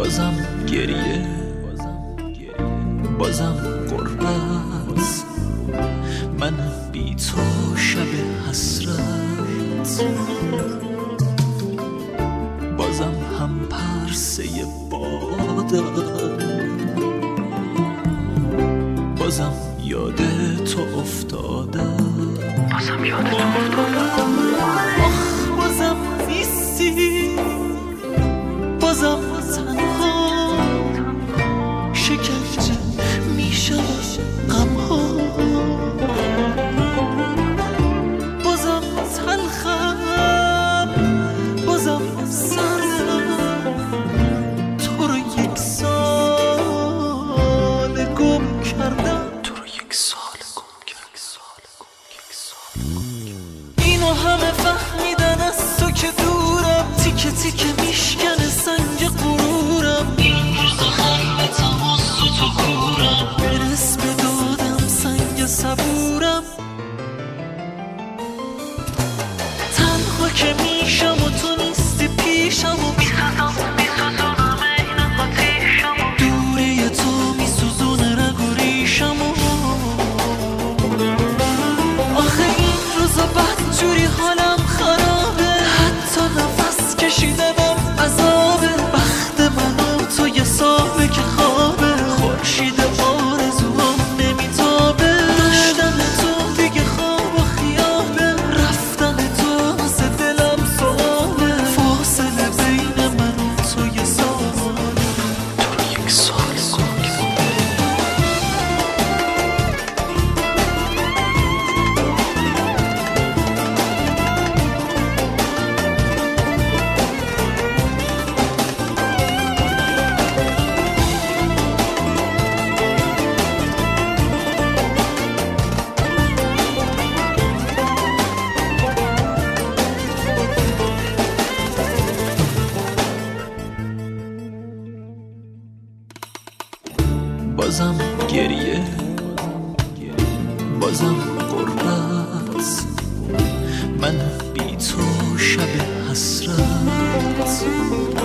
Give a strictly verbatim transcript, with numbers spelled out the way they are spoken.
بازم گریه، بازم غربت، من بی تو شب حسرت، بازم هم پرسه بادم، بازم یاد تو افتادم، بازم یاد تو افتادم. آخ بازم نیستی، بازم تنها، شکنجه میشم غمها، بازم تلخم، بازم سردم، تو رو یک سال گم کردم، تو رو یک سال گم کردم. اینو همه فهمیدن از تو که دورم، تیکه تیکه میشکنه سنگ غرورم، این روزا خلوتم از تو تو کورم، برس به دادم سنگ صبورم، تنها که میشم و تو نیستی پیشم و میسوزم میسوزونم این آتیشم، دوری تو میسوزونه رگ و ریشم، آخه این روزا بدجوری حالم خرابه، حتی نفس کشیدنم عذابه، بخت من و تو یه صاحبه که خوابه، خورشید آرزوام نمیتابه، داشتن تو دیگه خواب و خیابه، رفتن تو واسه دلم سواله، فاصله بین من و تو یه ساله، تو رو یک سال گم کردم. بازم گریه، بازم غربت، من بی تو شب حسرت،